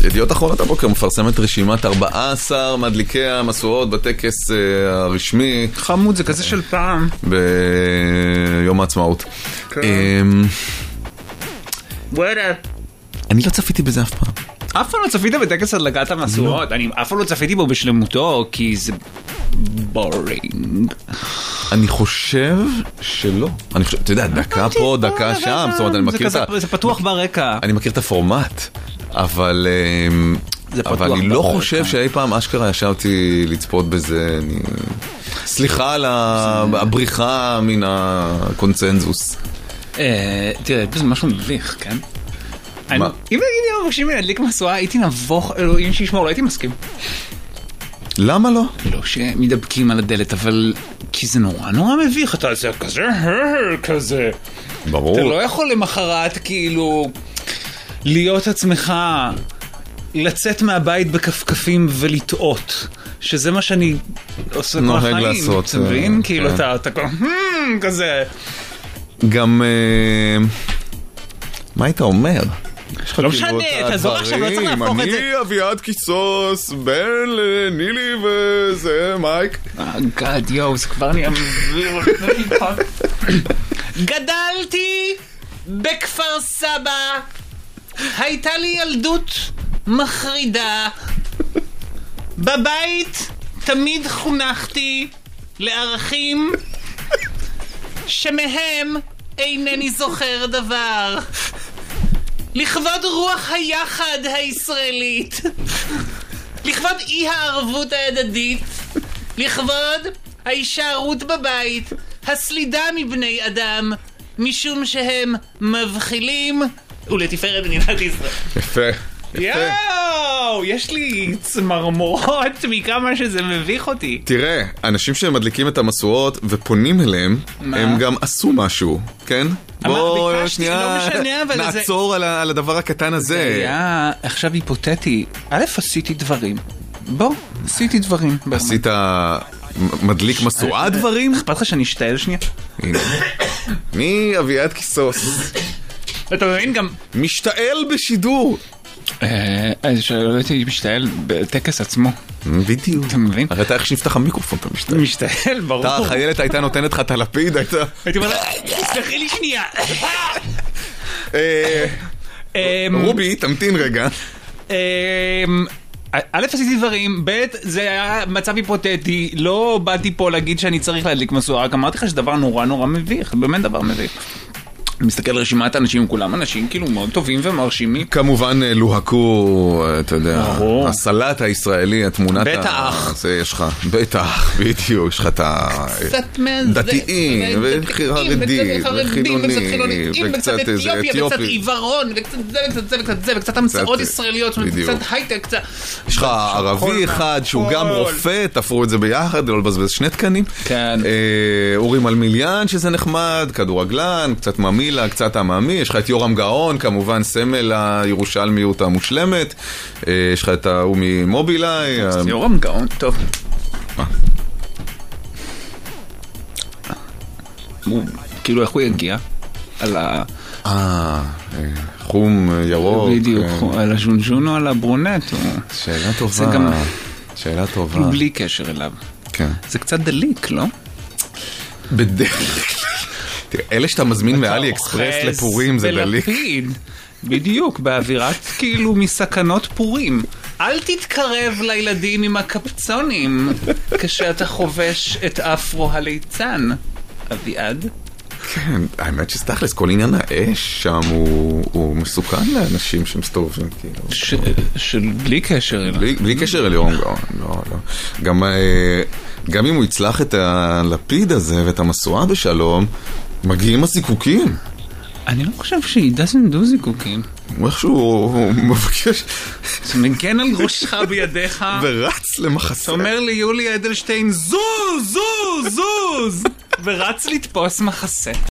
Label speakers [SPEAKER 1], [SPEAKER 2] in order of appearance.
[SPEAKER 1] ידיעות אחרונות הבוקר מפרסמת רשימת 14 מדליקי המשואות בטקס הרשמי.
[SPEAKER 2] חמוד, זה כזה של פעם.
[SPEAKER 1] ביום העצמאות. אני לא צפיתי בזה אף פעם.
[SPEAKER 2] אף פעם לא צפיתי בטקס הדלקת המשואות. אני אף פעם לא צפיתי בו בשלמותו, כי זה בורינג.
[SPEAKER 1] אני חושב שלא. אתה יודע, דקה פה, דקה שם. זאת אומרת, אני מכיר את ה...
[SPEAKER 2] זה פתוח ברקע.
[SPEAKER 1] אני מכיר את הפורמט, אבל אני לא חושב שאי פעם אשכרה ישבתי לצפות בזה. סליחה על הבריחה מן הקונצנזוס.
[SPEAKER 2] תראה, זה משהו מביך, כן? אם נגיד יום מבקשים להדליק משואה, הייתי נבוך, אלוהים שישמור, לא הייתי מסכים.
[SPEAKER 1] למה לא?
[SPEAKER 2] לא שמדבקים על הדלת, אבל כי זה נורא נורא מביך, אתה זה כזה.
[SPEAKER 1] ברור.
[SPEAKER 2] אתה לא יכול למחרת כאילו להיות עצמך, לצאת מהבית בכפכפים ולטעות, שזה מה שאני עושה כל החיים.
[SPEAKER 1] נוהג לעשות.
[SPEAKER 2] אתה מבין? כאילו אתה כזה.
[SPEAKER 1] גם... מה היית אומר?
[SPEAKER 2] לא משנה, תעזור עכשיו, לא צריך להפוך את זה.
[SPEAKER 1] אני אביעד קיסוס, בן לנילי וזה מייק.
[SPEAKER 2] גאד, יואו, זה כבר נהיה מביר. גדלתי בכפר סבא, הייתה לי ילדות מחרידה. בבית תמיד חונכתי לערכים שמהם אינני זוכר דבר. לכבוד רוח היחד הישראלית, לכבוד אי הערבות ההדדית, לכבוד ההישארות בבית, הסלידה מבני אדם, משום שהם מבחילים, ולתפארת מדינת ישראל.
[SPEAKER 1] יפה.
[SPEAKER 2] יואו, יש לי צמרמורות מכמה שזה מביך אותי.
[SPEAKER 1] תראה, אנשים שמדליקים את המשואות ופונים אליהם, הם גם עשו משהו, כן? בוא שנייה נעצור על הדבר הקטן הזה.
[SPEAKER 2] זה היה עכשיו היפותטי. א', עשיתי דברים. בוא, עשיתי דברים.
[SPEAKER 1] עשית מדליק משואה דברים?
[SPEAKER 2] אכפת לך שאני אשתעל שנייה?
[SPEAKER 1] הנה. מי אביעד קיסוס?
[SPEAKER 2] אתה מבין גם...
[SPEAKER 1] משתעל בשידור.
[SPEAKER 2] הייתי משתעל בטקס עצמו.
[SPEAKER 1] בדיוק.
[SPEAKER 2] אתה מבין?
[SPEAKER 1] הרי אתה איך שנפתח המיקרופון אתה משתעל.
[SPEAKER 2] משתעל, ברור.
[SPEAKER 1] אתה החיילת הייתה נותנת לך את הלפיד, הייתה...
[SPEAKER 2] הייתי אומר לה, תסלחי לי שנייה.
[SPEAKER 1] רובי, תמתין רגע.
[SPEAKER 2] א', עשיתי דברים, ב', זה היה מצב היפותטי, לא באתי פה להגיד שאני צריך להדליק משואה, רק אמרתי לך שזה דבר נורא נורא מביך, באמת דבר מביך. אני מסתכל על רשימת האנשים, כולם אנשים כאילו מאוד טובים ומרשימים.
[SPEAKER 1] כמובן לוהקו, אתה יודע, הסלט הישראלי, התמונת...
[SPEAKER 2] בטח.
[SPEAKER 1] זה יש לך, בטח, בדיוק, יש לך את הדתיים, וחרדים, וחילונים,
[SPEAKER 2] וקצת אתיופיה, וקצת עיוורון, וקצת זה, וקצת זה, וקצת זה, וקצת המצאות ישראליות, וקצת הייטק, קצת...
[SPEAKER 1] יש לך ערבי אחד שהוא גם רופא, תפרו את זה ביחד, לא לבזבז שני תקנים.
[SPEAKER 2] כן.
[SPEAKER 1] אורי מלמיליאן, שזה נחמד, כדורגלן, קצת ממילה, קצת המאמי, יש לך את יורם גאון, כמובן סמל הירושלמיות המושלמת, יש לך את ההוא ממובילאי.
[SPEAKER 2] יורם גאון, טוב. כאילו איך הוא יגיע? על
[SPEAKER 1] חום ירוק.
[SPEAKER 2] בדיוק, על הז'ונז'ון או על הברונט.
[SPEAKER 1] שאלה טובה. שאלה טובה.
[SPEAKER 2] בלי קשר אליו.
[SPEAKER 1] כן.
[SPEAKER 2] זה קצת דליק, לא?
[SPEAKER 1] בדרך כלל. אלה שאתה מזמין מאלי אקספרס לפורים זה דליק.
[SPEAKER 2] בדיוק, באווירת כאילו מסכנות פורים. אל תתקרב לילדים עם הקפצונים כשאתה חובש את אפרו הליצן. אביעד?
[SPEAKER 1] כן, האמת שסתכלס, כל עניין האש שם הוא מסוכן לאנשים שמסתובבים כאילו.
[SPEAKER 2] בלי קשר אליו.
[SPEAKER 1] בלי קשר אליו, לא. גם אם הוא יצלח את הלפיד הזה ואת המשואה בשלום, מגיעים הזיקוקים.
[SPEAKER 2] אני לא חושב שהיא doesn't do זיקוקים.
[SPEAKER 1] הוא איכשהו מבקש...
[SPEAKER 2] זה מגן על ראשך בידיך.
[SPEAKER 1] ורץ למחסה.
[SPEAKER 2] אומר לי יולי אדלשטיין, זוז! ורץ לתפוס מחסה.